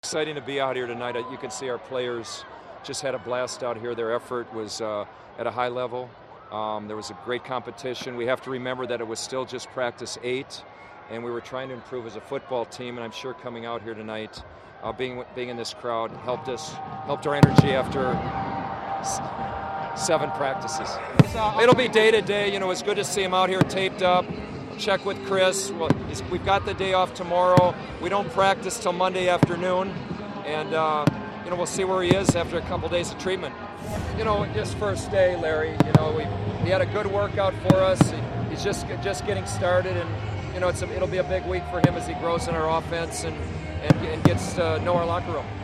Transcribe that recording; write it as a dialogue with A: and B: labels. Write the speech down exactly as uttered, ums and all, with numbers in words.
A: Exciting to be out here tonight. You can see our players just had a blast out here. Their effort was uh, at a high level. Um, there was a great competition. We have to remember that it was still just practice eight, and we were trying to improve as a football team, and I'm sure coming out here tonight, uh, being being in this crowd, helped us, helped our energy after s- seven practices. It'll be day to day. You know, it's good to see him out here taped up. Check with Chris. Well, we've got the day off tomorrow. We don't practice till Monday afternoon, and uh, you know, we'll see where he is after a couple days of treatment. You know, just first day, Larry. You know, we he had a good workout for us. He, he's just just getting started, and you know, it's a, it'll be a big week for him as he grows in our offense and and, and gets to know our locker room.